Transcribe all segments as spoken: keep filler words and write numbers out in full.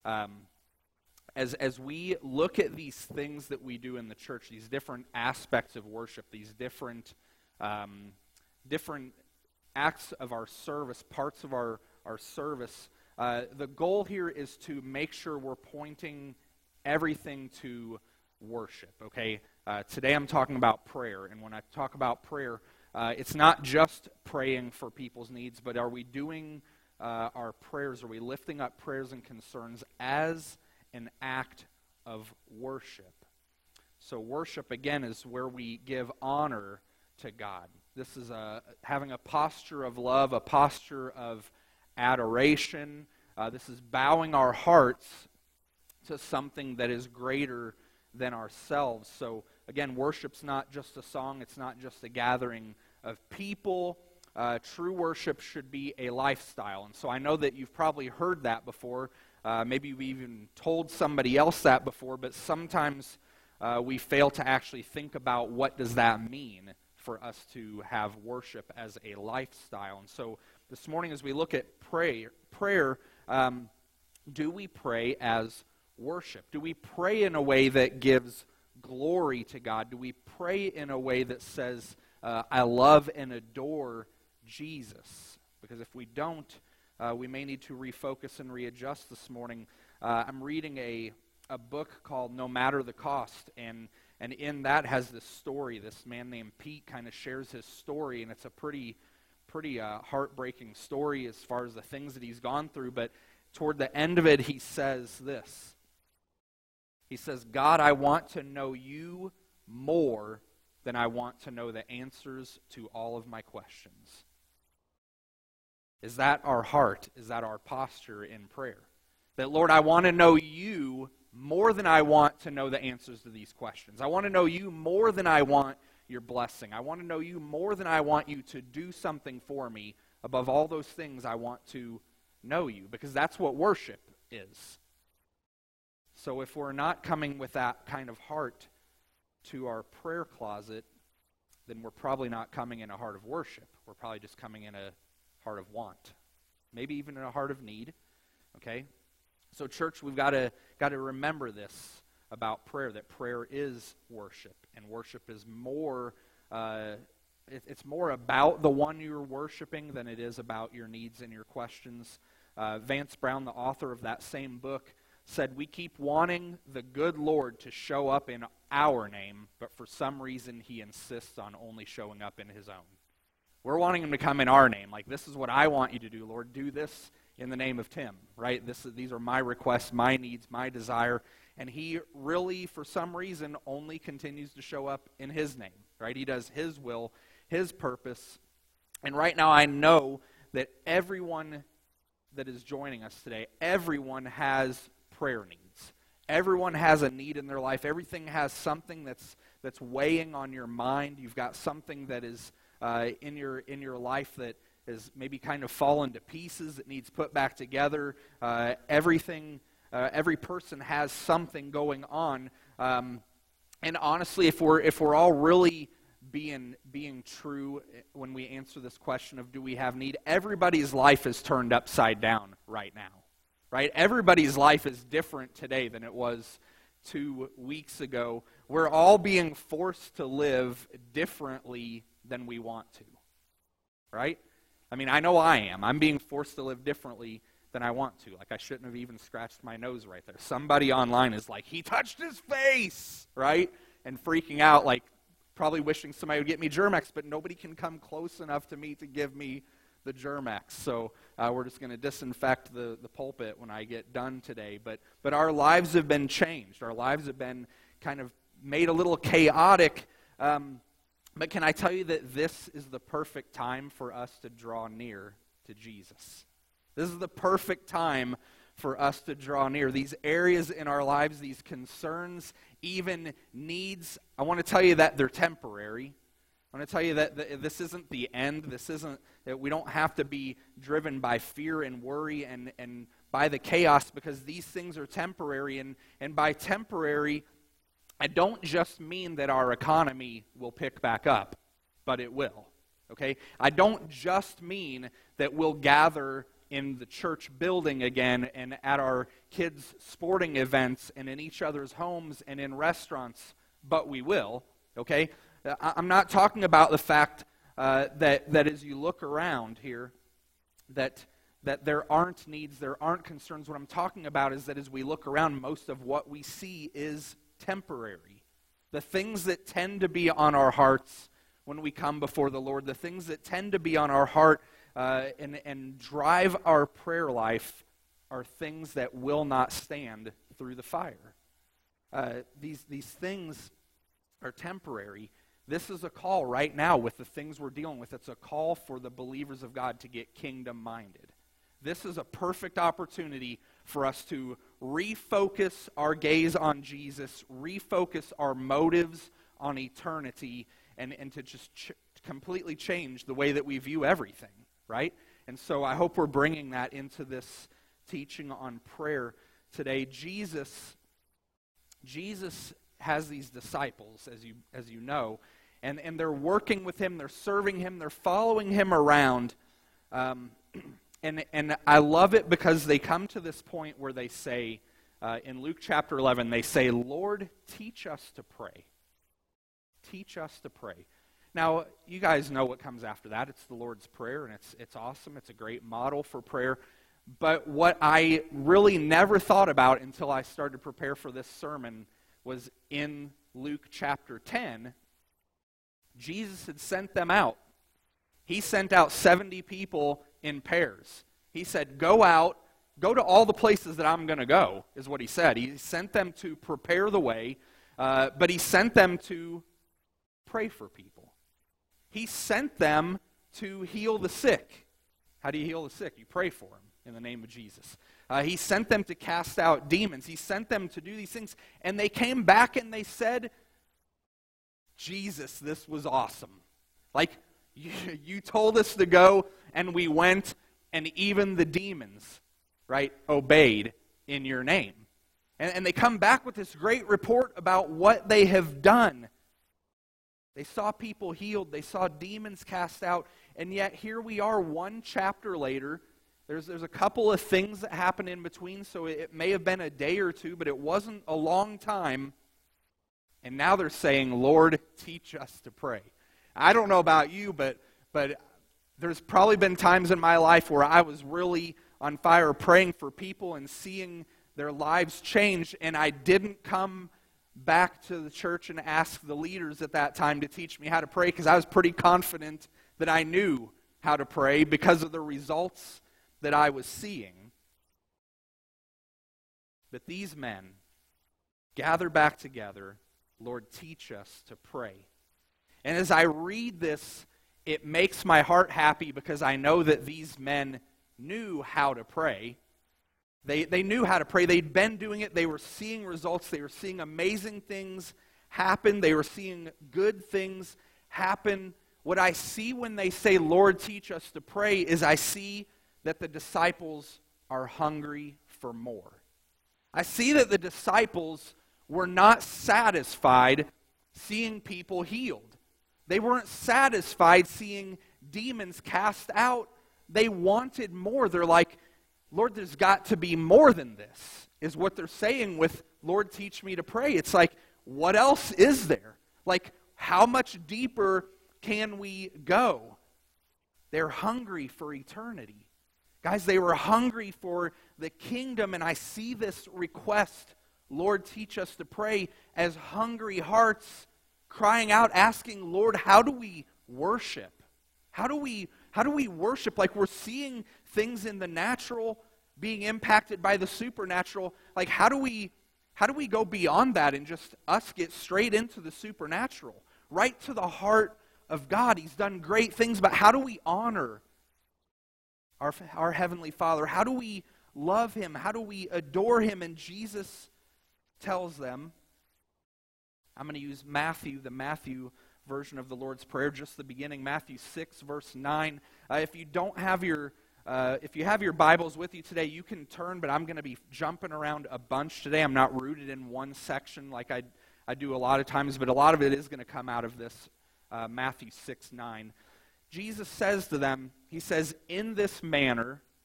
Um, as as we look at these things that we do in the church, these different aspects of worship, these different um, different acts of our service, parts of our, our service, uh, the goal here is to make sure we're pointing everything to worship, okay? Uh, today I'm talking about prayer, and when I talk about prayer, uh, it's not just praying for people's needs, but are we doing uh, our prayers, are we lifting up prayers and concerns as an act of worship? So worship, again, is where we give honor to God. This is a, having a posture of love, a posture of adoration. Uh, this is bowing our hearts to something that is greater than ourselves. So again, worship's not just a song, it's not just a gathering of people. Uh, true worship should be a lifestyle. And so I know that you've probably heard that before. Uh, maybe you've even told somebody else that before, but sometimes uh, we fail to actually think about what does that mean for us to have worship as a lifestyle. And so this morning as we look at prayer, prayer um, do we pray as worship? Do we pray in a way that gives glory to God? Do we pray in a way that says, uh, I love and adore Jesus? Because if we don't, uh, we may need to refocus and readjust this morning. Uh, I'm reading a, a book called No Matter the Cost, and And in that has this story. This man named Pete kind of shares his story, and it's a pretty, pretty uh, heartbreaking story as far as the things that he's gone through. But toward the end of it, he says this. He says, God, I want to know you more than I want to know the answers to all of my questions. Is that our heart? Is that our posture in prayer? That, Lord, I want to know you more than I want to know the answers to these questions. I want to know you more than I want your blessing. I want to know you more than I want you to do something for me. Above all those things, I want to know you, because that's what worship is. So if we're not coming with that kind of heart to our prayer closet, then we're probably not coming in a heart of worship. We're probably just coming in a heart of want. Maybe even in a heart of need. Okay? So church, we've got to got to remember this about prayer, that prayer is worship, and worship is more, uh, it, it's more about the one you're worshiping than it is about your needs and your questions. Uh, Vance Brown, the author of that same book, said, we keep wanting the good Lord to show up in our name, but for some reason he insists on only showing up in his own. We're wanting him to come in our name, like, this is what I want you to do, Lord, do this in the name of Tim, right? This is, these are my requests, my needs, my desire. And he really, for some reason, only continues to show up in his name, right? He does his will, his purpose. And right now I know that everyone that is joining us today, everyone has prayer needs. Everyone has a need in their life. Everything has something that's that's weighing on your mind. You've got something that is uh, in your in your life that is maybe kind of fallen to pieces, that needs put back together. Uh, everything, uh, every person has something going on. Um, and honestly, if we're if we're all really being being true when we answer this question of do we have need, everybody's life is turned upside down right now, right? Everybody's life is different today than it was two weeks ago. We're all being forced to live differently than we want to, right? I mean, I know I am. I'm being forced to live differently than I want to. Like, I shouldn't have even scratched my nose right there. Somebody online is like, he touched his face, right? And freaking out, like, probably wishing somebody would get me Germ-X, but nobody can come close enough to me to give me the Germ-X. So uh, we're just going to disinfect the, the pulpit when I get done today. But, but our lives have been changed. Our lives have been kind of made a little chaotic. Um, but can I tell you that this is the perfect time for us to draw near to Jesus? This is the perfect time for us to draw near. These areas in our lives, these concerns, even needs, I want to tell you that they're temporary. I want to tell you that the, this isn't the end. This isn't, that we don't have to be driven by fear and worry and, and by the chaos, because these things are temporary. And, and by temporary, I don't just mean that our economy will pick back up, but it will. Okay? I don't just mean that we'll gather in the church building again and at our kids' sporting events and in each other's homes and in restaurants, but we will, okay? I'm not talking about the fact uh, that, that as you look around here, that, that there aren't needs, there aren't concerns. What I'm talking about is that as we look around, most of what we see is temporary. The things that tend to be on our hearts when we come before the Lord, the things that tend to be on our heart uh, and, and drive our prayer life are things that will not stand through the fire. Uh, these, these things are temporary. This is a call right now with the things we're dealing with. It's a call for the believers of God to get kingdom-minded. This is a perfect opportunity for us to refocus our gaze on Jesus, refocus our motives on eternity, and, and to just ch- completely change the way that we view everything, right? And so I hope we're bringing that into this teaching on prayer today. Jesus, Jesus has these disciples, as you as you know, and, and they're working with him, they're serving him, they're following him around. Um, and, and I love it because they come to this point where they say, uh, in Luke chapter eleven, they say, Lord, teach us to pray. Teach us to pray. Now, you guys know what comes after that. It's the Lord's Prayer, and it's it's awesome. It's a great model for prayer. But what I really never thought about until I started to prepare for this sermon was in Luke chapter ten, Jesus had sent them out. He sent out seventy people in pairs. He said, go out, go to all the places that I'm going to go, is what he said. He sent them to prepare the way, uh, but he sent them to pray for people. He sent them to heal the sick. How do you heal the sick? You pray for them in the name of Jesus. Uh, he sent them to cast out demons. He sent them to do these things. And they came back and they said, Jesus, this was awesome. Like, you, you told us to go, and we went, and even the demons, right, obeyed in your name. And, and they come back with this great report about what they have done. They saw people healed. They saw demons cast out. And yet here we are one chapter later. There's, there's a couple of things that happen in between, so it, it may have been a day or two, but it wasn't a long time. And now they're saying, Lord, teach us to pray. I don't know about you, but but there's probably been times in my life where I was really on fire praying for people and seeing their lives change, and I didn't come back to the church and ask the leaders at that time to teach me how to pray because I was pretty confident that I knew how to pray because of the results that I was seeing. But these men gather back together, Lord, teach us to pray. And as I read this, it makes my heart happy because I know that these men knew how to pray. They, they knew how to pray. They'd been doing it. They were seeing results. They were seeing amazing things happen. They were seeing good things happen. What I see when they say, Lord, teach us to pray, is I see that the disciples are hungry for more. I see that the disciples were not satisfied seeing people healed. They weren't satisfied seeing demons cast out. They wanted more. They're like, Lord, there's got to be more than this, is what they're saying with, Lord, teach me to pray. It's like, what else is there? Like, how much deeper can we go? They're hungry for eternity. Guys, they were hungry for the kingdom, and I see this request, Lord, teach us to pray, as hungry hearts crying out, asking, Lord, how do we worship? How do we, how do we worship? Like, we're seeing things in the natural being impacted by the supernatural. Like, how do we, how do we go beyond that and just us get straight into the supernatural? Right to the heart of God. He's done great things, but how do we honor our, our Heavenly Father? How do we love Him? How do we adore Him? And Jesus tells them, I'm going to use Matthew, the Matthew version of the Lord's Prayer, just the beginning, Matthew six, verse nine. Uh, if you don't have your, uh, if you have your Bibles with you today, you can turn, but I'm going to be jumping around a bunch today. I'm not rooted in one section like I, I do a lot of times, but a lot of it is going to come out of this uh, Matthew six, nine. Jesus says to them, He says, in this manner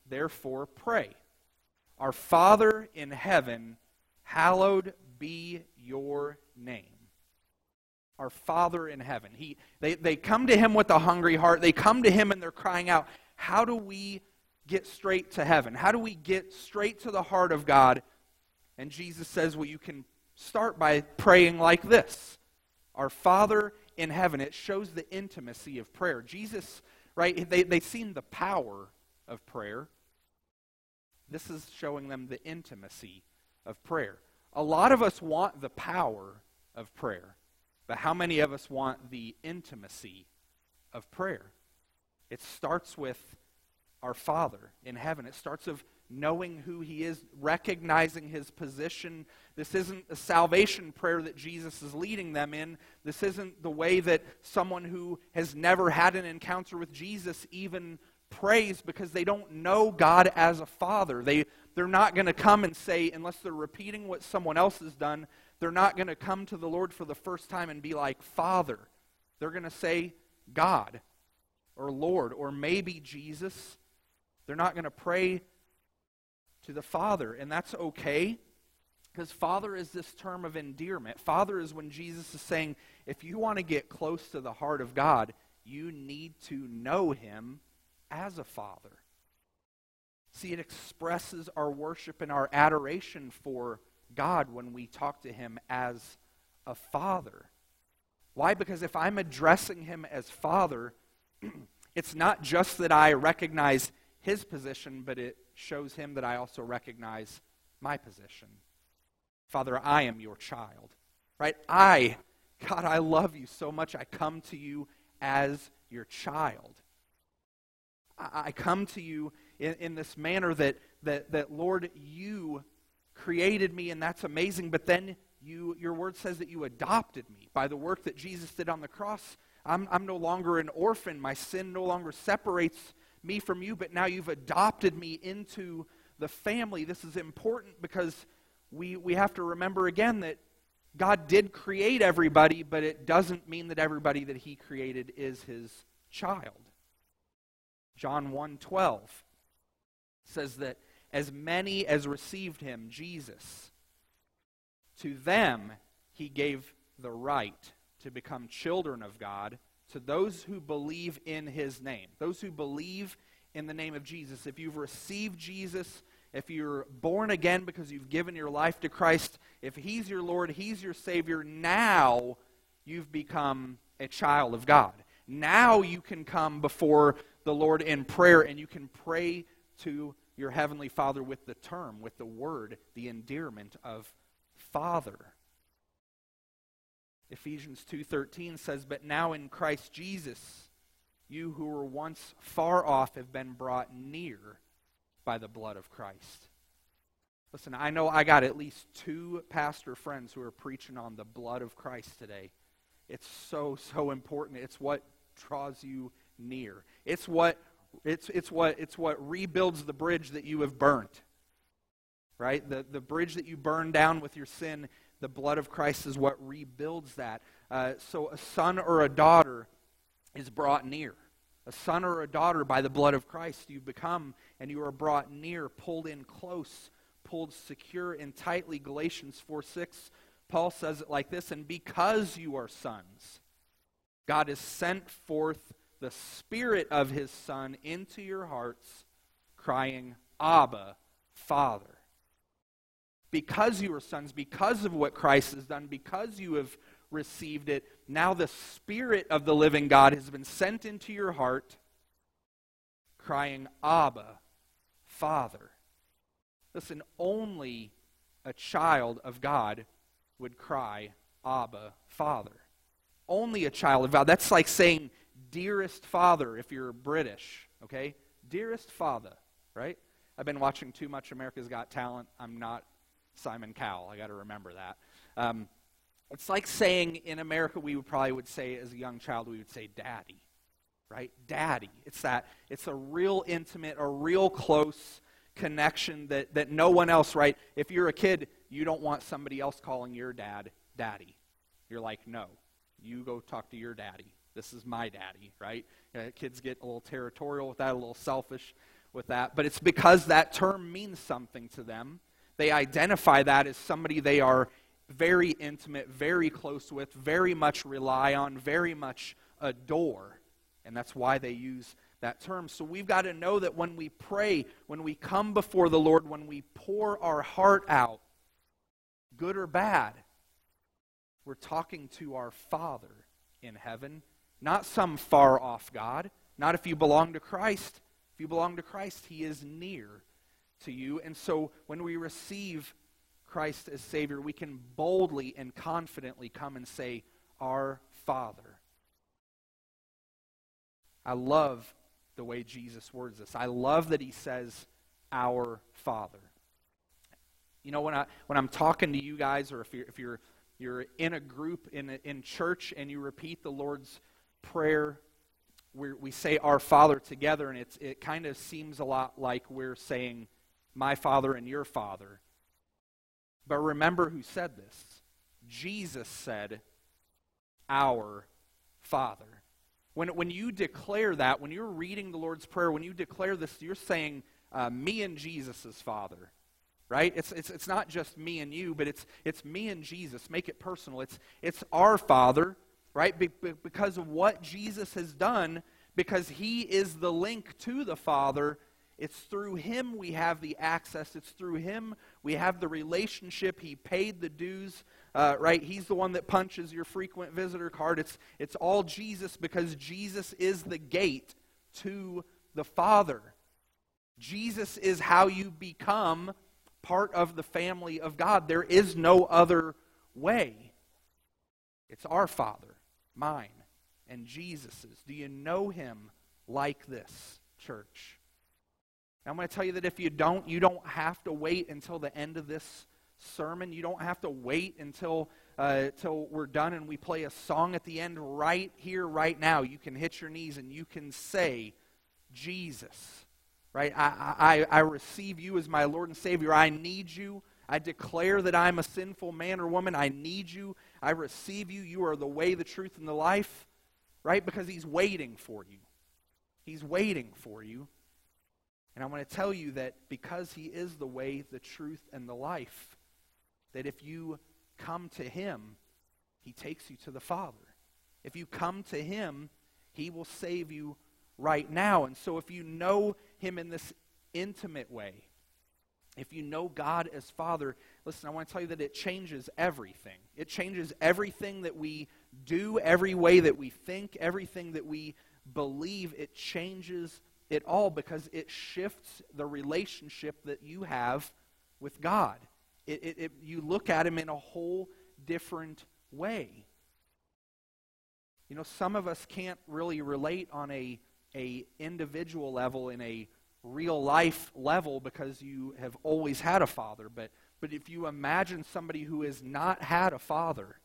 therefore pray. Our Father in heaven, hallowed be your name. Our Father in heaven. He, they, they come to him with a hungry heart. They come to him and they're crying out, how do we get straight to heaven? How do we get straight to the heart of God? And Jesus says, well, you can start by praying like this. Our Father in heaven. It shows the intimacy of prayer. Jesus, right, they, they've seen the power of prayer. This is showing them the intimacy of prayer. A lot of us want the power of prayer, but how many of us want the intimacy of prayer? It starts with our Father in heaven. It starts with knowing who he is, recognizing his position. This isn't a salvation prayer that Jesus is leading them in. This isn't the way that someone who has never had an encounter with Jesus even prays, because they don't know God as a father. They, they're not going to come and say, unless they're repeating what someone else has done, they're not going to come to the Lord for the first time and be like, Father. They're going to say, God, or Lord, or maybe Jesus. They're not going to pray to the Father, and that's okay, because Father is this term of endearment. Father is when Jesus is saying, if you want to get close to the heart of God, you need to know him as a Father. See, it expresses our worship and our adoration for God when we talk to him as a Father. Why? Because if I'm addressing him as Father, it's not just that I recognize his position, but it shows him that I also recognize my position. Father, I am your child. Right? I, God, I love you so much. I come to you as your child. I come to you in, in this manner that, that, that, Lord, you created me, and that's amazing, but then you, your word says that you adopted me. By the work that Jesus did on the cross, I'm, I'm no longer an orphan. My sin no longer separates me from you, but now you've adopted me into the family. This is important because we, we have to remember again that God did create everybody, but it doesn't mean that everybody that he created is his child. John one twelve says that as many as received him, Jesus, to them he gave the right to become children of God, to those who believe in his name. Those who believe in the name of Jesus. If you've received Jesus, if you're born again because you've given your life to Christ, if he's your Lord, he's your Savior, now you've become a child of God. Now you can come before the Lord in prayer, and you can pray to your Heavenly Father with the term, with the word, the endearment of Father. Ephesians two thirteen says, but now in Christ Jesus, you who were once far off have been brought near by the blood of Christ. Listen, I know I got at least two pastor friends who are preaching on the blood of Christ today. It's so, so important. It's what draws you near. It's what it's it's what it's what rebuilds the bridge that you have burnt. Right? The the bridge that you burned down with your sin, the blood of Christ is what rebuilds that. Uh, so a son or a daughter is brought near. A son or a daughter by the blood of Christ you become, and you are brought near, pulled in close, pulled secure and tightly. Galatians four six, Paul says it like this, and because you are sons, God has sent forth the Spirit of his Son into your hearts, crying, Abba, Father. Because you are sons, because of what Christ has done, because you have received it, now the Spirit of the living God has been sent into your heart, crying, Abba, Father. Listen, only a child of God would cry, Abba, Father. Only a child of God. That's like saying, dearest Father, if you're British, okay? Dearest Father, right? I've been watching too much America's Got Talent. I'm not Simon Cowell. I got to remember that. Um, it's like saying in America, we would probably would say as a young child, we would say daddy, right? Daddy. It's that, it's a real intimate, a real close connection that, that no one else, right? If you're a kid, you don't want somebody else calling your dad daddy. You're like, no, you go talk to your daddy. This is my daddy, right? Uh, kids get a little territorial with that, a little selfish with that, but it's because that term means something to them. They identify that as somebody they are very intimate, very close with, very much rely on, very much adore. And that's why they use that term. So we've got to know that when we pray, when we come before the Lord, when we pour our heart out, good or bad, we're talking to our Father in heaven, not some far-off God. Not if you belong to Christ. If you belong to Christ, He is near to you. And so when we receive Christ as Savior, we can boldly and confidently come and say, Our Father. I love the way Jesus words this. I love that He says, Our Father. You know, when I when I'm talking to you guys, or if you're if you're you're in a group in a, in church and you repeat the Lord's Prayer, we we say Our Father together, and it's it kind of seems a lot like we're saying my Father and your Father. But remember who said this. Jesus said, Our Father. When, when you declare that, when you're reading the Lord's Prayer, when you declare this, you're saying, uh, me and Jesus' Father. Right? It's, it's, it's not just me and you, but it's, it's me and Jesus. Make it personal. It's, it's our Father, right? Be, be, because of what Jesus has done, because He is the link to the Father. It's through Him we have the access. It's through Him we have the relationship. He paid the dues, uh, right? He's the one that punches your frequent visitor card. It's, it's all Jesus, because Jesus is the gate to the Father. Jesus is how you become part of the family of God. There is no other way. It's our Father, mine, and Jesus's. Do you know Him like this, church? Now, I'm going to tell you that if you don't, you don't have to wait until the end of this sermon. You don't have to wait until uh, till we're done and we play a song at the end. Right here, right now, you can hit your knees and you can say, Jesus, right? I, I, I receive you as my Lord and Savior. I need you. I declare that I'm a sinful man or woman. I need you. I receive you. You are the way, the truth, and the life, right? Because He's waiting for you. He's waiting for you. And I want to tell you that because He is the way, the truth, and the life, that if you come to Him, He takes you to the Father. If you come to Him, He will save you right now. And so if you know Him in this intimate way, if you know God as Father, listen, I want to tell you that it changes everything. It changes everything that we do, every way that we think, everything that we believe. It changes it all, because it shifts the relationship that you have with God. It, it, it, you look at Him in a whole different way. You know, some of us can't really relate on a, a individual level, in a real life level, because you have always had a father. But, but if you imagine somebody who has not had a father,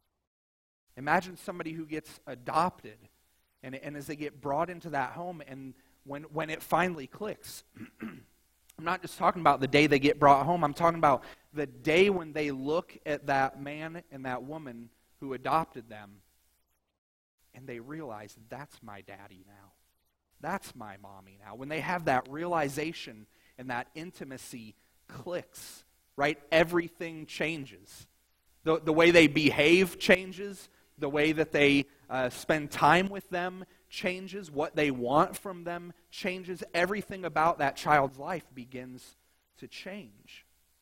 imagine somebody who gets adopted, and, and as they get brought into that home, and When when it finally clicks. I'm not just talking about the day they get brought home. I'm talking about the day when they look at that man and that woman who adopted them, and they realize, that's my daddy now. That's my mommy now. When they have that realization and that intimacy clicks, right? Everything changes. The, the way they behave changes. The way that they uh, spend time with them changes. What they want from them changes. Everything about that child's life begins to change.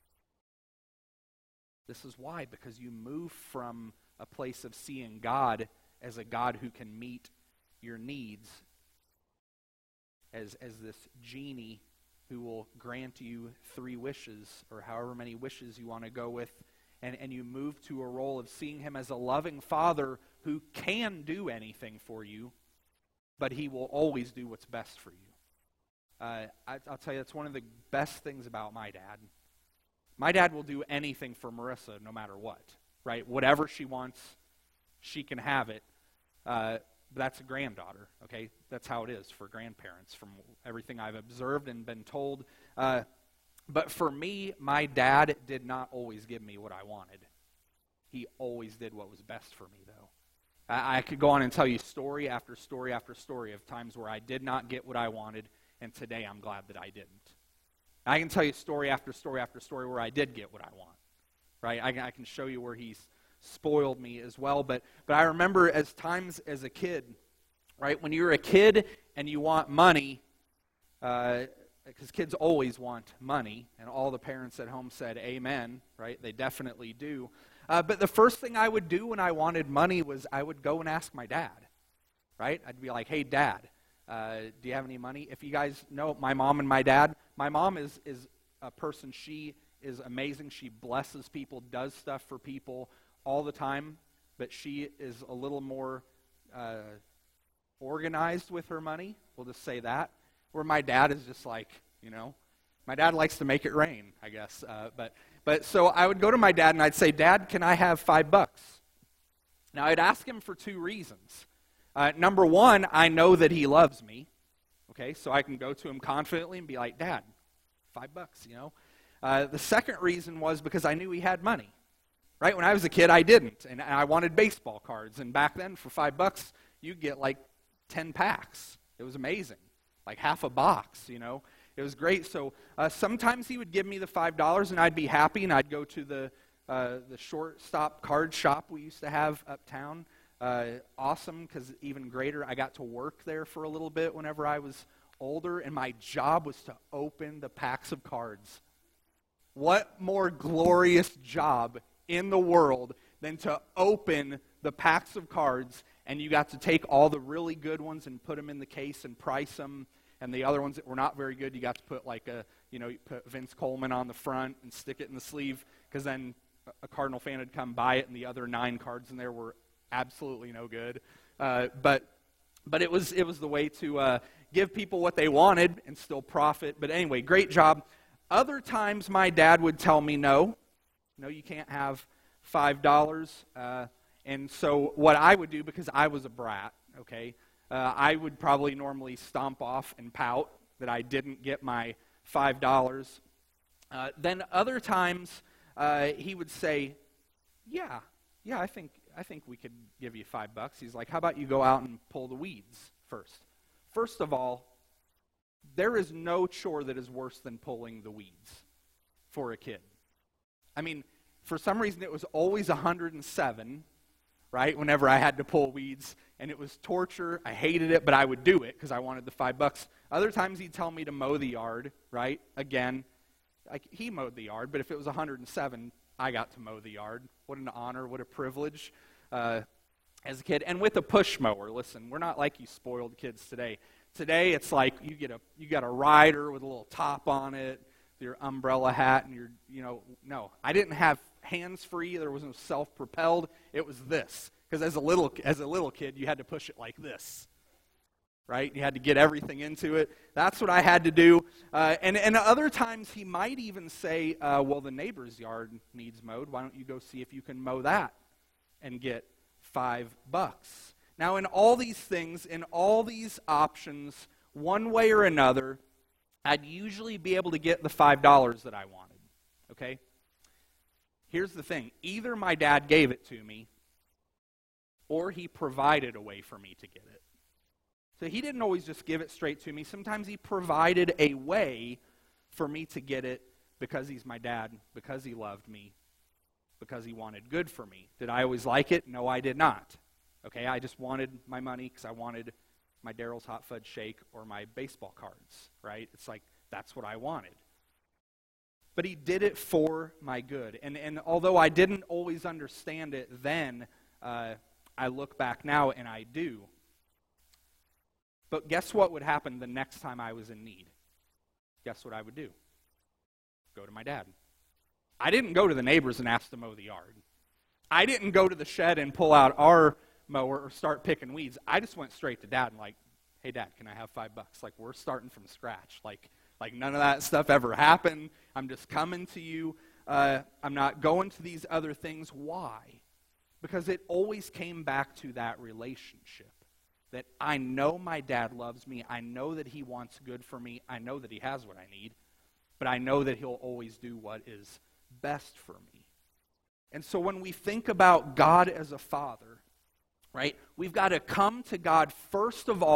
This is why, because you move from a place of seeing God as a God who can meet your needs, as, as this genie who will grant you three wishes, or however many wishes you want to go with, and, and you move to a role of seeing Him as a loving Father who can do anything for you, but He will always do what's best for you. Uh, I, I'll tell you, that's one of the best things about my dad. My dad will do anything for Marissa no matter what, right? Whatever she wants, she can have it. Uh, that's a granddaughter, okay? That's how it is for grandparents, from everything I've observed and been told. Uh, but for me, my dad did not always give me what I wanted. He always did what was best for me, though. I, I could go on and tell you story after story after story of times where I did not get what I wanted, and today I'm glad that I didn't. I can tell you story after story after story where I did get what I want, right? I, I can show you where he's spoiled me as well, but but I remember as times as a kid, right? When you're a kid and you want money, uh, because kids always want money, and all the parents at home said amen, right? They definitely do. Uh, but the first thing I would do when I wanted money was I would go and ask my dad, right? I'd be like, hey, Dad, uh, do you have any money? If you guys know my mom and my dad, my mom is, is a person, she is amazing. She blesses people, does stuff for people all the time, but she is a little more uh, organized with her money. We'll just say that. Where my dad is just like, you know, my dad likes to make it rain, I guess. Uh, but but so I would go to my dad and I'd say, Dad, can I have five bucks? Now I'd ask him for two reasons. Uh, number one, I know that he loves me. Okay, so I can go to him confidently and be like, Dad, five bucks, you know. Uh, the second reason was because I knew he had money. Right? When I was a kid, I didn't, and I wanted baseball cards. And back then, for five bucks, you'd get like ten packs. It was amazing. Like half a box, you know. It was great. So uh, sometimes he would give me the five dollars, and I'd be happy, and I'd go to the uh, the shortstop card shop we used to have uptown. Uh, awesome, because even greater, I got to work there for a little bit whenever I was older, and my job was to open the packs of cards. What more glorious job in the world than to open the packs of cards, and you got to take all the really good ones and put them in the case and price them, and the other ones that were not very good, you got to put like a, you know, you put Vince Coleman on the front and stick it in the sleeve, because then a Cardinal fan would come buy it, and the other nine cards in there were absolutely no good. Uh, but but it was it was the way to uh, give people what they wanted and still profit. But anyway, great job. Other times my dad would tell me, no, no, you can't have five dollars. Uh, and so what I would do, because I was a brat, okay, uh, I would probably normally stomp off and pout that I didn't get my five dollars. Uh, then other times uh, he would say, yeah, yeah, I think I think we could give you five bucks. He's like, how about you go out and pull the weeds first? First of all, there is no chore that is worse than pulling the weeds for a kid. I mean, for some reason it was always one hundred seven, right, whenever I had to pull weeds, and it was torture. I hated it, but I would do it because I wanted the five bucks. Other times he'd tell me to mow the yard, right? Again, like he mowed the yard, but if it was one hundred seven, I got to mow the yard. What an honor, what a privilege uh, as a kid. And with a push mower, listen, we're not like you spoiled kids today. Today it's like you get a you got a rider with a little top on it, your umbrella hat, and your, you know, no. I didn't have hands-free. There was no self-propelled. It was this. Because as a little as a little kid, you had to push it like this. Right? You had to get everything into it. That's what I had to do. Uh, and, and other times he might even say, uh, well, the neighbor's yard needs mowed. Why don't you go see if you can mow that and get five bucks? Now, in all these things, in all these options, one way or another, I'd usually be able to get the five dollars that I wanted. Okay? Here's the thing. Either my dad gave it to me, or he provided a way for me to get it. So he didn't always just give it straight to me. Sometimes he provided a way for me to get it because he's my dad, because he loved me, because he wanted good for me. Did I always like it? No, I did not. Okay, I just wanted my money because I wanted my Daryl's Hot Fudge Shake or my baseball cards, right? It's like, that's what I wanted. But he did it for my good. And, and although I didn't always understand it then, uh, I look back now and I do. But guess what would happen the next time I was in need? Guess what I would do? Go to my dad. I didn't go to the neighbors and ask to mow the yard. I didn't go to the shed and pull out our mower or start picking weeds. I just went straight to Dad and like, hey, Dad, can I have five bucks? Like, we're starting from scratch. Like, like none of that stuff ever happened. I'm just coming to you. Uh, I'm not going to these other things. Why? Because it always came back to that relationship. That I know my dad loves me. I know that he wants good for me. I know that he has what I need. But I know that he'll always do what is best for me. And so when we think about God as a father, right, we've got to come to God first of all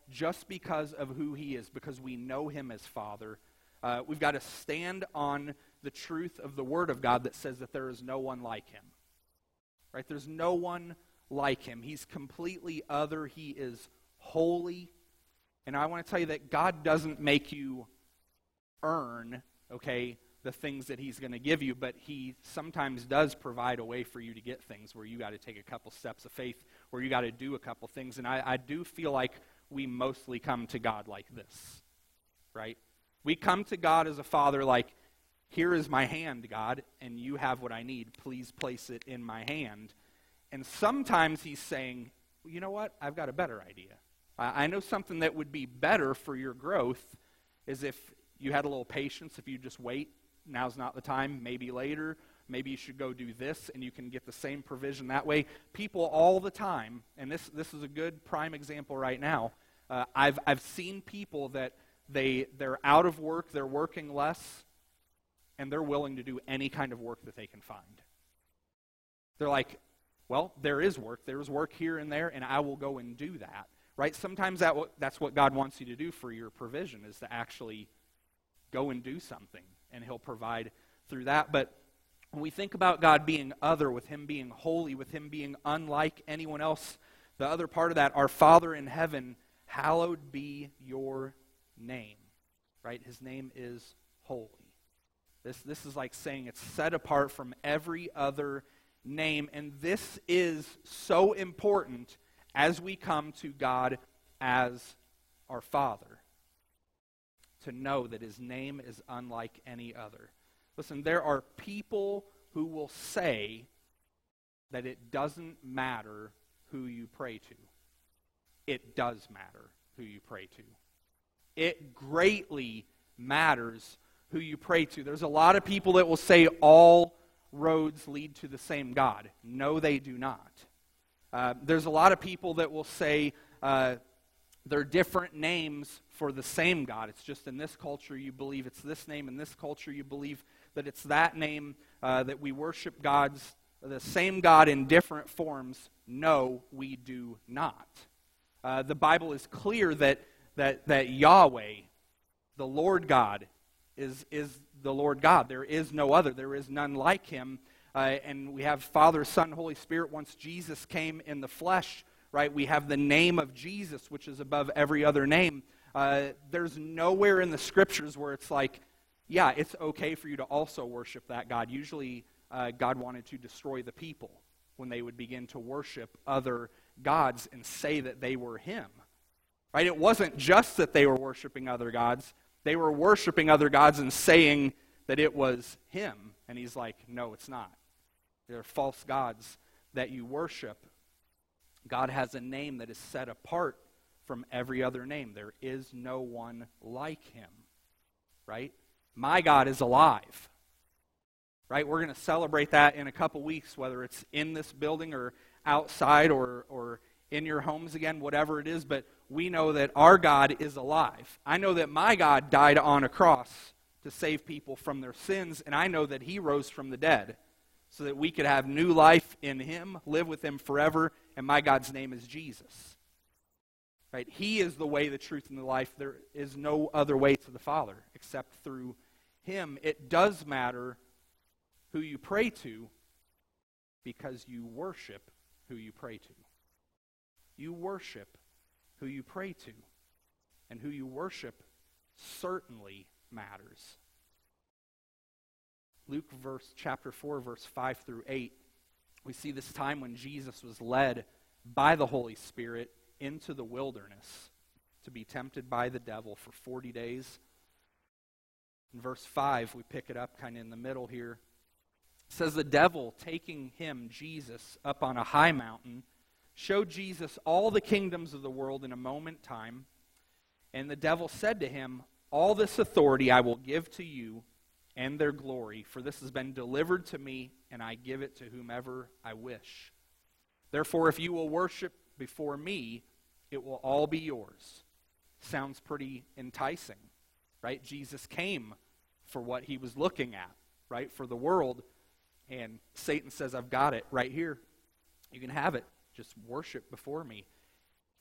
just because of who he is, because we know him as Father. Uh, we've got to stand on the truth of the Word of God that says that there is no one like him. Right? There's no one like him. He's completely other. He is holy. And I want to tell you that God doesn't make you earn, okay, the things that he's going to give you, but he sometimes does provide a way for you to get things where you got to take a couple steps of faith, where you got to do a couple things. And I, I do feel like we mostly come to God like this, right? We come to God as a father like, here is my hand, God, and you have what I need. Please place it in my hand. And sometimes he's saying, well, you know what? I've got a better idea. I, I know something that would be better for your growth is if you had a little patience, if you just wait. Now's not the time, maybe later. Maybe you should go do this, and you can get the same provision that way. People all the time, and this this is a good prime example right now. Uh, I've I've seen people that they they're out of work, they're working less, and they're willing to do any kind of work that they can find. They're like, well, there is work. There's work here and there, and I will go and do that. Right? Sometimes that that's what God wants you to do for your provision, is to actually go and do something, and he'll provide through that. But when we think about God being other, with him being holy, with him being unlike anyone else, the other part of that, our Father in heaven, hallowed be your name. Right? His name is holy. This, this is like saying it's set apart from every other name. And this is so important as we come to God as our Father, to know that his name is unlike any other. Listen, there are people who will say that it doesn't matter who you pray to. It does matter who you pray to. It greatly matters who you pray to. There's a lot of people that will say all roads lead to the same God. No, they do not. Uh, there's a lot of people that will say uh, they're different names for the same God. It's just in this culture you believe it's this name, in this culture you believe that it's that name, uh, that we worship God's, the same God in different forms. No, we do not. Uh, the Bible is clear that, that, that Yahweh, the Lord God, is, is the Lord God. There is no other. There is none like him. Uh, and we have Father, Son, Holy Spirit. Once Jesus came in the flesh, right, we have the name of Jesus, which is above every other name. Uh, there's nowhere in the Scriptures where it's like, yeah, it's okay for you to also worship that God. Usually, uh, God wanted to destroy the people when they would begin to worship other gods and say that they were him. Right? It wasn't just that they were worshiping other gods. They were worshiping other gods and saying that it was him. And he's like, no, it's not. They're false gods that you worship. God has a name that is set apart from every other name. There is no one like him. Right? My God is alive. Right? We're going to celebrate that in a couple weeks, whether it's in this building or outside or, or in your homes again, whatever it is. But we know that our God is alive. I know that my God died on a cross to save people from their sins, and I know that he rose from the dead so that we could have new life in him, live with him forever, and my God's name is Jesus. Right? He is the way, the truth, and the life. There is no other way to the Father except through him. It does matter who you pray to because you worship who you pray to. You worship who you pray to. And who you worship certainly matters. Luke verse chapter four, verse five through eight, we see this time when Jesus was led by the Holy Spirit into the wilderness to be tempted by the devil for forty days. In verse five, we pick it up kind of in the middle here. It says, the devil, taking him, Jesus, up on a high mountain, showed Jesus all the kingdoms of the world in a moment time. And the devil said to him, all this authority I will give to you and their glory, for this has been delivered to me, and I give it to whomever I wish. Therefore, if you will worship before me, it will all be yours. Sounds pretty enticing, right? Jesus came for what he was looking at, right? For the world. And Satan says, I've got it right here. You can have it. Just worship before me.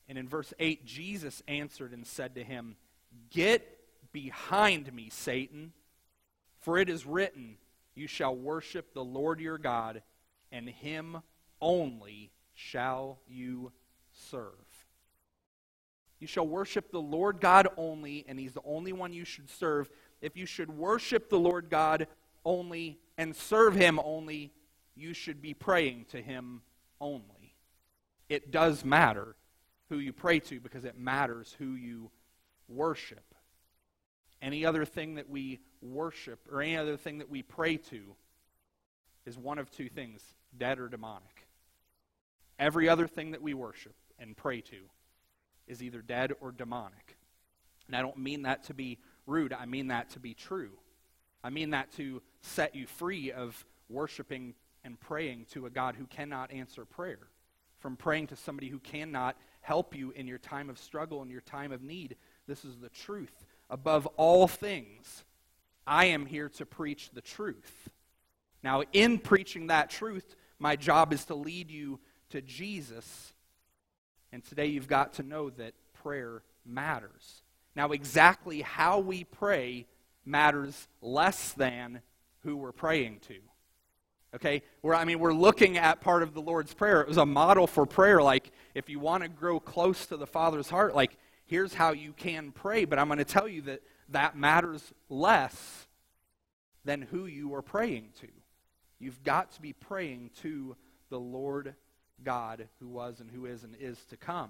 And in verse eight, Jesus answered and said to him, "Get behind me, Satan, for it is written, you shall worship the Lord your God, and him only shall you serve." You shall worship the Lord God only, and he's the only one you should serve. If you should worship the Lord God only and serve him only, you should be praying to him only. It does matter who you pray to because it matters who you worship. Any other thing that we worship or any other thing that we pray to is one of two things, dead or demonic. Every other thing that we worship and pray to is either dead or demonic. And I don't mean that to be rude. I mean that to be true. I mean that to set you free of worshiping and praying to a God who cannot answer prayer, from praying to somebody who cannot help you in your time of struggle and your time of need. This is the truth. Above all things, I am here to preach the truth. Now, in preaching that truth, my job is to lead you to Jesus. And today you've got to know that prayer matters. Now, exactly how we pray matters less than who we're praying to. Okay? We're, I mean, we're looking at part of the Lord's Prayer. It was a model for prayer. Like, if you want to grow close to the Father's heart, like, here's how you can pray. But I'm going to tell you that that matters less than who you are praying to. You've got to be praying to the Lord God who was and who is and is to come.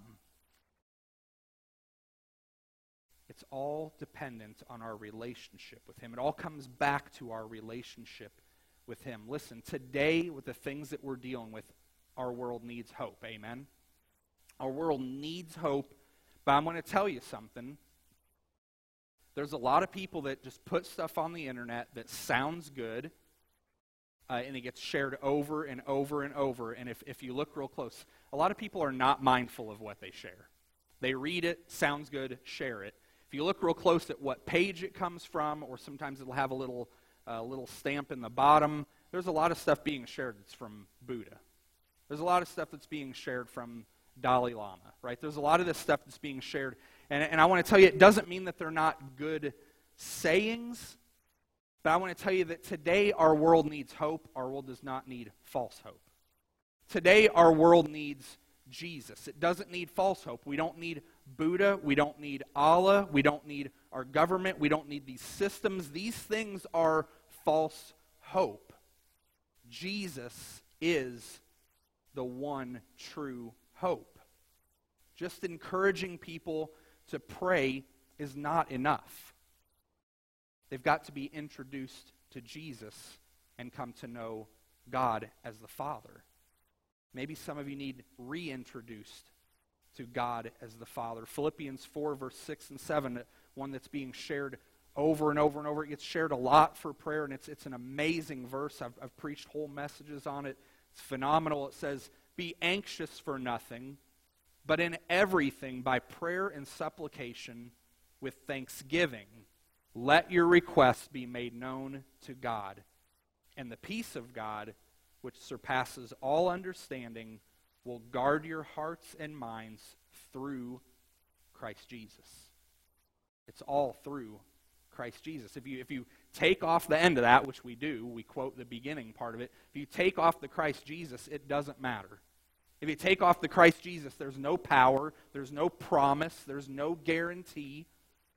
It's all dependent on our relationship with him. It all comes back to our relationship with him. Listen, today with the things that we're dealing with, our world needs hope. Amen? Our world needs hope, but I'm going to tell you something. There's a lot of people that just put stuff on the internet that sounds good, uh, and it gets shared over and over and over. And if, if you look real close, a lot of people are not mindful of what they share. They read it, sounds good, share it. If you look real close at what page it comes from, or sometimes it'll have a little uh, little stamp in the bottom, there's a lot of stuff being shared that's from Buddha. There's a lot of stuff that's being shared from Dalai Lama, right? There's a lot of this stuff that's being shared. And, and I want to tell you, it doesn't mean that they're not good sayings, but I want to tell you that today our world needs hope. Our world does not need false hope. Today our world needs Jesus. It doesn't need false hope. We don't need Buddha. We don't need Allah. We don't need our government. We don't need these systems. These things are false hope. Jesus is the one true hope. Just encouraging people to pray is not enough. They've got to be introduced to Jesus and come to know God as the Father. Maybe some of you need reintroduced to God as the Father. Philippians four, verse six and seven, one that's being shared over and over and over. It gets shared a lot for prayer, and it's, it's an amazing verse. I've, I've preached whole messages on it. It's phenomenal. It says, "Be anxious for nothing, but in everything by prayer and supplication with thanksgiving, let your requests be made known to God. And the peace of God, which surpasses all understanding, will guard your hearts and minds through Christ Jesus." It's all through Christ Jesus. If you, if you take off the end of that, which we do, we quote the beginning part of it, if you take off the Christ Jesus, it doesn't matter. If you take off the Christ Jesus, there's no power, there's no promise, there's no guarantee.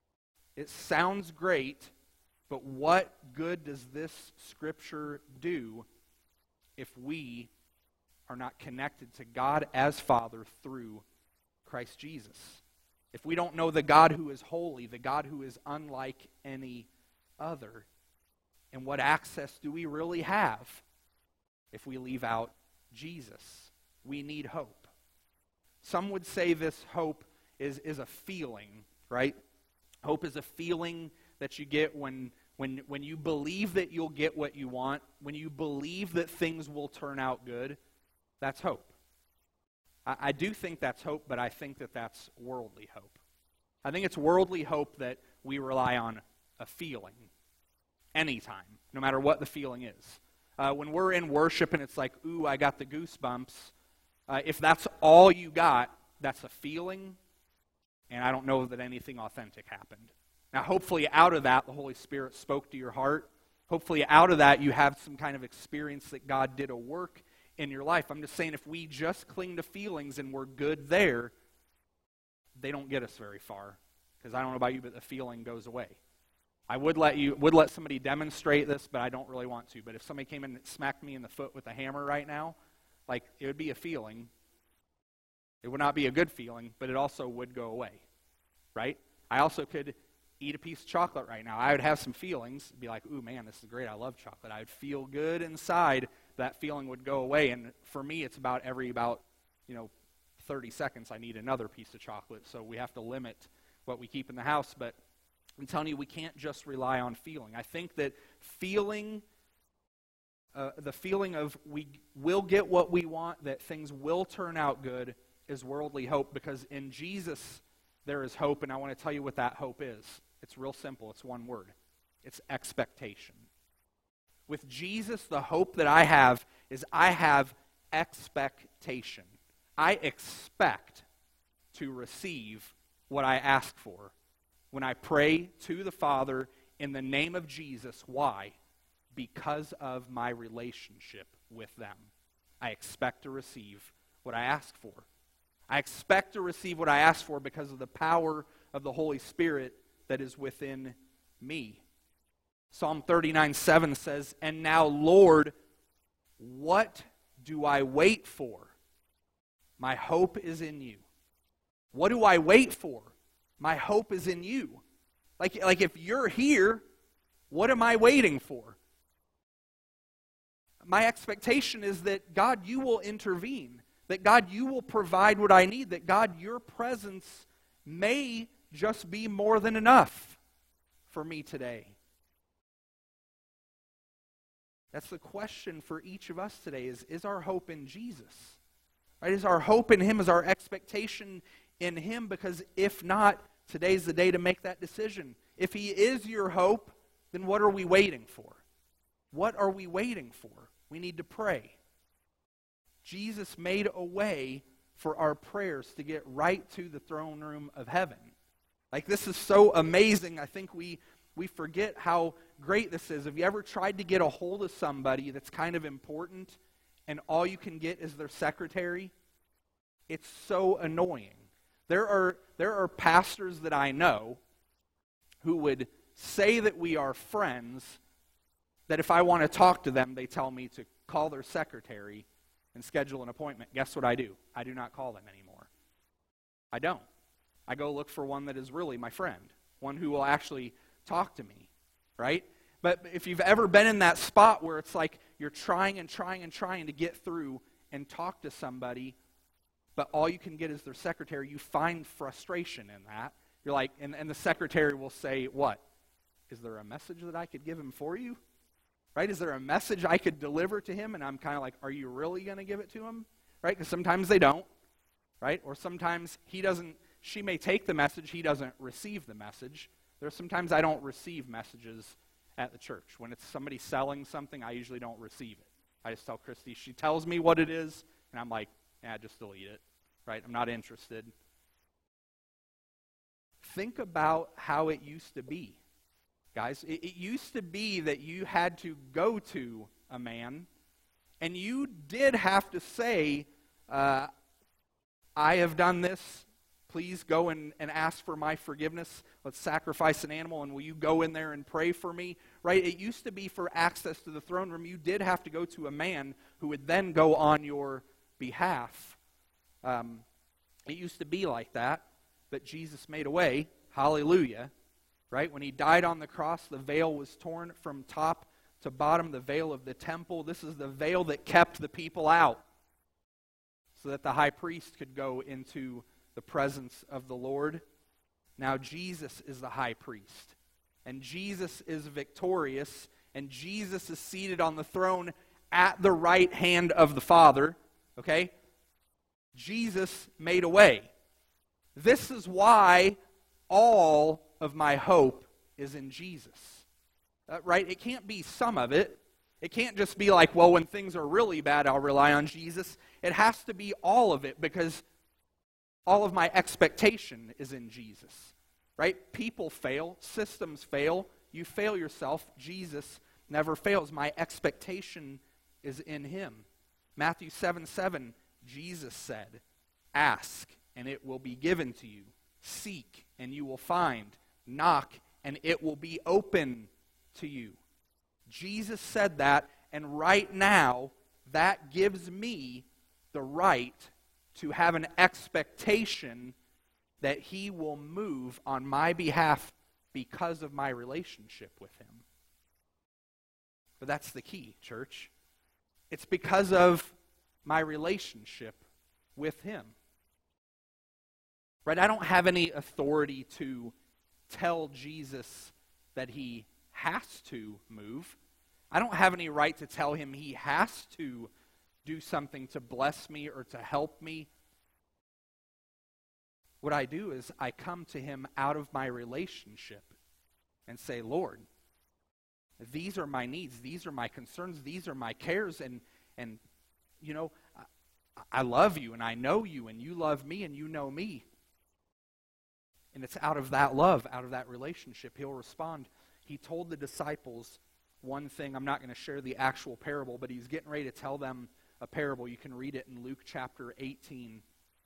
It sounds great, but what good does this scripture do if we are not connected to God as Father through Christ Jesus? If we don't know the God who is holy, the God who is unlike any other, and what access do we really have if we leave out Jesus? We need hope. Some would say this hope is, is a feeling, right? Hope is a feeling that you get when, when, when you believe that you'll get what you want, when you believe that things will turn out good. That's hope. I, I do think that's hope, but I think that that's worldly hope. I think it's worldly hope that we rely on a feeling anytime, no matter what the feeling is. Uh, when we're in worship and it's like, ooh, I got the goosebumps, uh, if that's all you got, that's a feeling, and I don't know that anything authentic happened. Now, hopefully out of that, the Holy Spirit spoke to your heart. Hopefully out of that, you have some kind of experience that God did a work in your life. I'm just saying, if we just cling to feelings and we're good there, they don't get us very far. Because I don't know about you, but the feeling goes away. I would let you would let somebody demonstrate this, but I don't really want to. But if somebody came in and smacked me in the foot with a hammer right now, like, it would be a feeling. It would not be a good feeling, but it also would go away, right? I also could eat a piece of chocolate right now. I would have some feelings, be like, ooh, man, this is great, I love chocolate. I would feel good inside. That feeling would go away, and for me, it's about every about, you know, thirty seconds, I need another piece of chocolate, so we have to limit what we keep in the house, but I'm telling you, we can't just rely on feeling. I think that feeling, uh, the feeling of we will get what we want, that things will turn out good, is worldly hope, because in Jesus there is hope, and I want to tell you what that hope is. It's real simple. It's one word. It's expectation. With Jesus, the hope that I have is I have expectation. I expect to receive what I ask for when I pray to the Father in the name of Jesus. Why? Because of my relationship with them. I expect to receive what I ask for. I expect to receive what I ask for because of the power of the Holy Spirit that is within me. Psalm thirty-nine seven says, "And now, Lord, what do I wait for? My hope is in you." What do I wait for? My hope is in you. Like, like if you're here, what am I waiting for? My expectation is that, God, you will intervene. That, God, you will provide what I need. That, God, your presence may just be more than enough for me today. That's the question for each of us today, is, is our hope in Jesus? Right? Is our hope in Him? Is our expectation in Him? Because if not, today's the day to make that decision. If He is your hope, then what are we waiting for? What are we waiting for? We need to pray. Jesus made a way for our prayers to get right to the throne room of heaven. Like, this is so amazing. I think we, we forget how great this is. Have you ever tried to get a hold of somebody that's kind of important and all you can get is their secretary? It's so annoying. There are, there are pastors that I know who would say that we are friends, that if I want to talk to them, they tell me to call their secretary and schedule an appointment. Guess what I do? I do not call them anymore. I don't. I go look for one that is really my friend, one who will actually talk to me, right? But if you've ever been in that spot where it's like you're trying and trying and trying to get through and talk to somebody, but all you can get is their secretary, you find frustration in that. You're like, and, and the secretary will say, what? Is there a message that I could give him for you? Right? Is there a message I could deliver to him? And I'm kind of like, are you really going to give it to him? Right? Because sometimes they don't. Right? Or sometimes he doesn't, she may take the message, he doesn't receive the message. There's sometimes I don't receive messages at the church. When it's somebody selling something, I usually don't receive it. I just tell Christy, she tells me what it is, and I'm like, yeah, just delete it. Right? I'm not interested. Think about how it used to be. Guys, it, it used to be that you had to go to a man, and you did have to say, uh, I have done this. Please go and, and ask for my forgiveness. Let's sacrifice an animal, and will you go in there and pray for me? Right? It used to be for access to the throne room, you did have to go to a man who would then go on your behalf. Um, it used to be like that, but Jesus made a way. Hallelujah. Right? When he died on the cross, the veil was torn from top to bottom, the veil of the temple. This is the veil that kept the people out so that the high priest could go into the presence of the Lord. Now Jesus is the high priest, and Jesus is victorious, and Jesus is seated on the throne at the right hand of the Father. Okay? Jesus made a way. This is why all of my hope is in Jesus. Uh, right? It can't be some of it. It can't just be like, well, when things are really bad, I'll rely on Jesus. It has to be all of it, because all of my expectation is in Jesus, right? People fail, systems fail, you fail yourself. Jesus never fails. My expectation is in him. Matthew seven seven, Jesus said, ask, and it will be given to you. Seek, and you will find. Knock, and it will be open to you. Jesus said that, and right now, that gives me the right to have an expectation that he will move on my behalf because of my relationship with him. But that's the key, church. It's because of my relationship with him. Right? I don't have any authority to tell Jesus that he has to move. I don't have any right to tell him he has to do something to bless me or to help me. What I do is I come to him out of my relationship and say, Lord, these are my needs, these are my concerns, these are my cares, and, and you know, I, I love you and I know you and you love me and you know me. And it's out of that love, out of that relationship, he'll respond. He told the disciples one thing. I'm not going to share the actual parable, but he's getting ready to tell them a parable. You can read it in Luke chapter eighteen.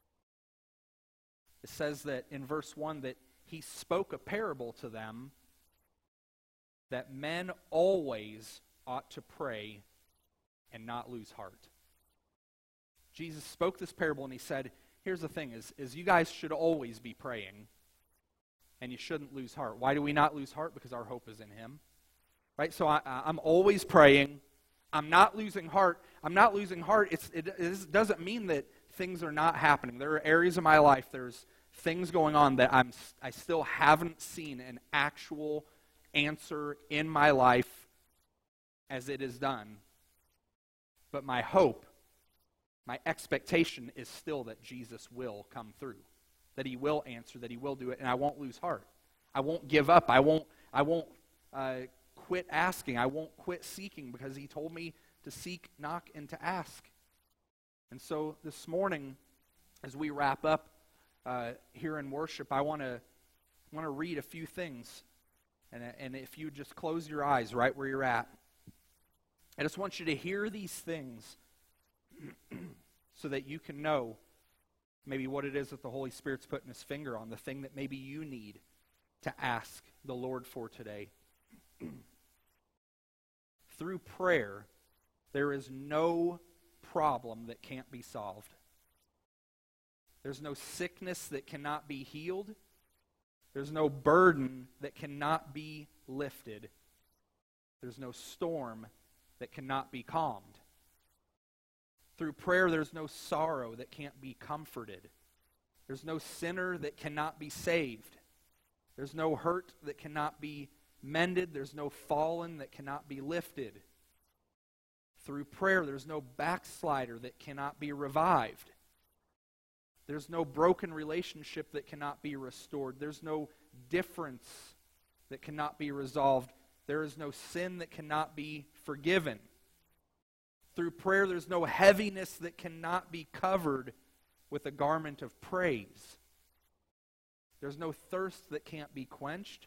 It says that in verse one that he spoke a parable to them that men always ought to pray and not lose heart. Jesus spoke this parable and he said, here's the thing, is, is you guys should always be praying and you shouldn't lose heart. Why do we not lose heart? Because our hope is in him. Right? So I, I'm always praying. I'm not losing heart. I'm not losing heart. It's, it, it doesn't mean that things are not happening. There are areas of my life, there's things going on that I'm, I still haven't seen an actual answer in my life as it is done. But my hope, my expectation is still that Jesus will come through, that he will answer, that he will do it, and I won't lose heart. I won't give up. I won't, I won't uh, quit asking. I won't quit seeking because he told me to seek, knock, and to ask. And so this morning, as we wrap up uh, here in worship, I want to want to read a few things. And, and if you just close your eyes right where you're at, I just want you to hear these things so that you can know maybe what it is that the Holy Spirit's putting his finger on, the thing that maybe you need to ask the Lord for today. Through prayer, there is no problem that can't be solved. There's no sickness that cannot be healed. There's no burden that cannot be lifted. There's no storm that cannot be calmed. Through prayer, there's no sorrow that can't be comforted. There's no sinner that cannot be saved. There's no hurt that cannot be mended. There's no fallen that cannot be lifted. Through prayer, there's no backslider that cannot be revived. There's no broken relationship that cannot be restored. There's no difference that cannot be resolved. There is no sin that cannot be forgiven. Through prayer, there's no heaviness that cannot be covered with a garment of praise. There's no thirst that can't be quenched.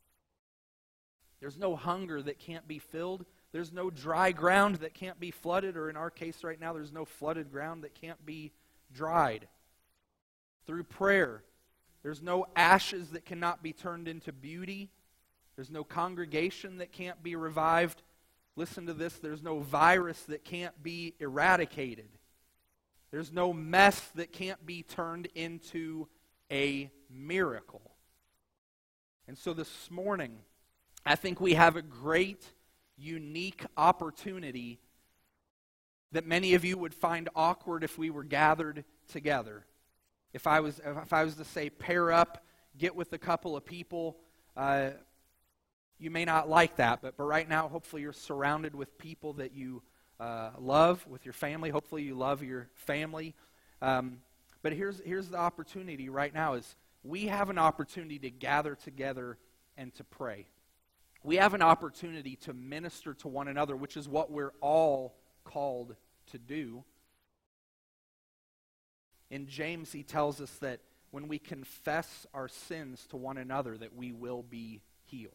There's no hunger that can't be filled. There's no dry ground that can't be flooded, or in our case right now, there's no flooded ground that can't be dried. Through prayer, there's no ashes that cannot be turned into beauty. There's no congregation that can't be revived. Listen to this, there's no virus that can't be eradicated. There's no mess that can't be turned into a miracle. And so this morning, I think we have a great, unique opportunity that many of you would find awkward if we were gathered together. If I was, if I was to say, pair up, get with a couple of people, uh, you may not like that, but, but right now, hopefully you're surrounded with people that you uh, love, with your family. Hopefully you love your family. Um, but here's, here's the opportunity right now is we have an opportunity to gather together and to pray. We have an opportunity to minister to one another, which is what we're all called to do. In James, he tells us that when we confess our sins to one another, that we will be healed.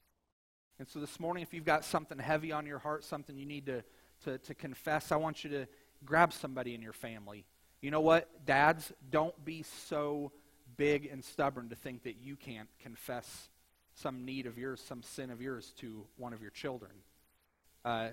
And so this morning, if you've got something heavy on your heart, something you need to, to, to confess, I want you to grab somebody in your family. You know what? Dads, don't be so big and stubborn to think that you can't confess some need of yours, some sin of yours to one of your children. Uh,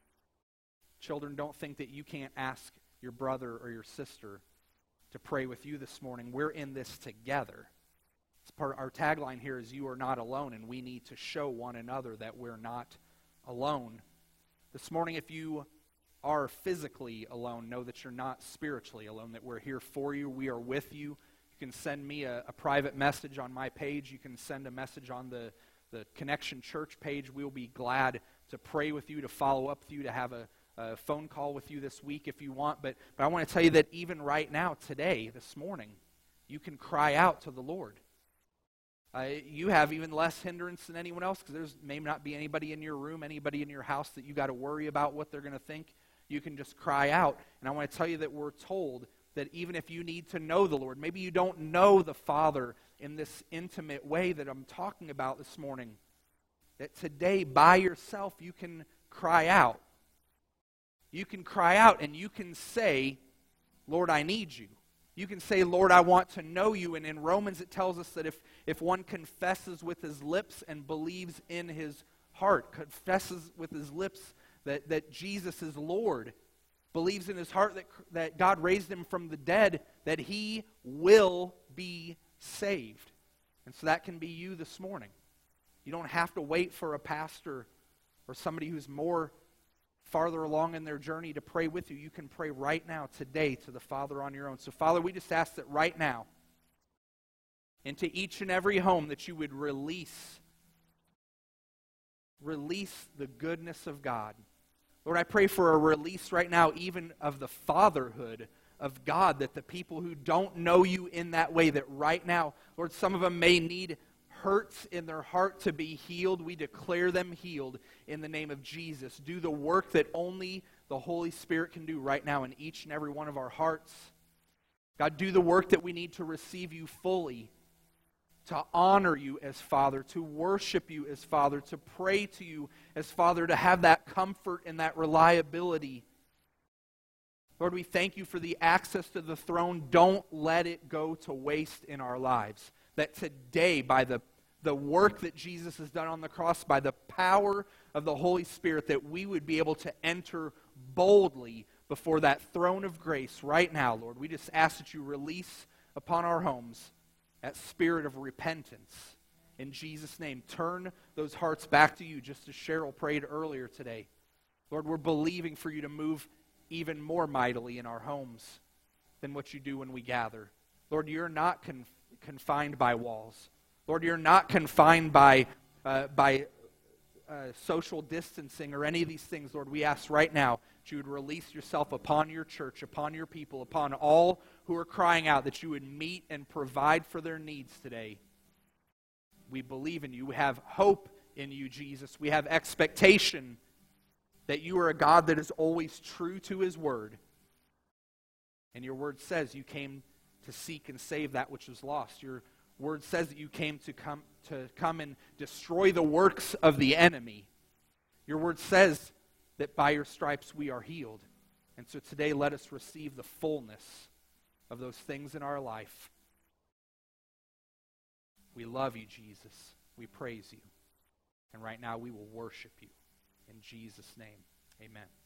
children, don't think that you can't ask your brother or your sister to pray with you this morning. We're in this together. It's part, our tagline here is "You are not alone," and we need to show one another that we're not alone. This morning, if you are physically alone, know that you're not spiritually alone, that we're here for you, we are with you. You can send me a, a private message on my page. You can send a message on the, the Connection Church page. We'll be glad to pray with you, to follow up with you, to have a, a phone call with you this week if you want. But, but I want to tell you that even right now, today, this morning, you can cry out to the Lord. Uh, you have even less hindrance than anyone else, because there's may not be anybody in your room, anybody in your house that you got to worry about what they're going to think. You can just cry out. And I want to tell you that we're told that even if you need to know the Lord, maybe you don't know the Father in this intimate way that I'm talking about this morning, that today by yourself you can cry out. You can cry out and you can say, "Lord, I need you." You can say, "Lord, I want to know you." And in Romans it tells us that if, if one confesses with his lips and believes in his heart, confesses with his lips that, that Jesus is Lord, believes in his heart that, that God raised him from the dead, that he will be saved. And so that can be you this morning. You don't have to wait for a pastor or somebody who's more farther along in their journey to pray with you. You can pray right now, today, to the Father on your own. So, Father, we just ask that right now, into each and every home, that you would release, release the goodness of God. Lord, I pray for a release right now, even of the fatherhood of God, that the people who don't know you in that way, that right now, Lord, some of them may need hurts in their heart to be healed. We declare them healed in the name of Jesus. Do the work that only the Holy Spirit can do right now in each and every one of our hearts. God, do the work that we need to receive you fully, to honor you as Father, to worship you as Father, to pray to you as Father, to have that comfort and that reliability. Lord, we thank you for the access to the throne. Don't let it go to waste in our lives. That today, by the, the work that Jesus has done on the cross, by the power of the Holy Spirit, that we would be able to enter boldly before that throne of grace right now, Lord. We just ask that you release upon our homes that spirit of repentance. In Jesus' name, turn those hearts back to you, just as Cheryl prayed earlier today. Lord, we're believing for you to move even more mightily in our homes than what you do when we gather. Lord, you're not con- confined by walls. Lord, you're not confined by, uh, by uh, social distancing or any of these things. Lord, we ask right now that you would release yourself upon your church, upon your people, upon all who are crying out, that you would meet and provide for their needs today. We believe in you. We have hope in you, Jesus. We have expectation that you are a God that is always true to his word. And your word says you came to seek and save that which was lost. Your word says that you came to come to come and destroy the works of the enemy. Your word says that by your stripes we are healed. And so today let us receive the fullness of those things in our life. We love you, Jesus. We praise you. And right now we will worship you. In Jesus' name, amen.